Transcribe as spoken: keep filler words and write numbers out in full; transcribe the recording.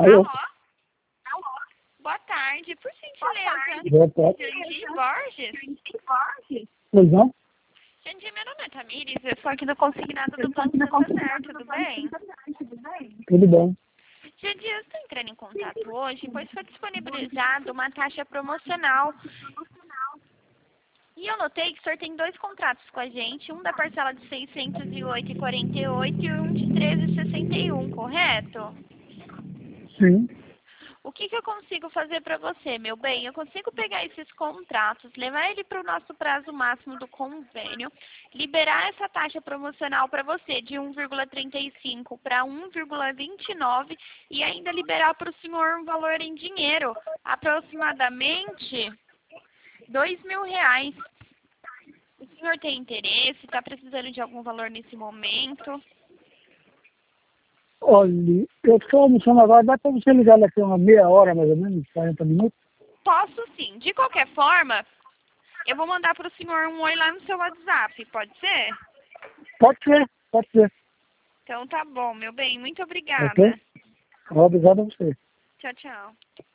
Alô? Alô? Boa tarde, por gentileza. Boa tarde. Jandir Borges? Pois não? Jandir, meu nome é Tamires, eu sou aqui do consignado do Banco Santander, tudo bem? Tudo bom. Jandir, eu estou entrando em contato hoje, pois foi disponibilizado uma taxa promocional. E eu notei que o senhor tem dois contratos com a gente, um da parcela de seiscentos e oito reais e quarenta e oito centavos e um de treze reais e sessenta e um centavos, correto? Sim. O que, que eu consigo fazer para você, meu bem? Eu consigo pegar esses contratos, levar ele para o nosso prazo máximo do convênio, liberar essa taxa promocional para você de um vírgula trinta e cinco para um vírgula vinte e nove e ainda liberar para o senhor um valor em dinheiro, aproximadamente dois mil reais. O senhor tem interesse? Está precisando de algum valor nesse momento? Olha, eu estou almoçando agora, dá para você ligar daqui a uma meia hora, mais ou menos, quarenta minutos? Posso sim. De qualquer forma, eu vou mandar para o senhor um oi lá no seu WhatsApp, pode ser? Pode ser, pode ser. Então tá bom, meu bem. Muito obrigada. Ok? Obrigado a você. Tchau, tchau.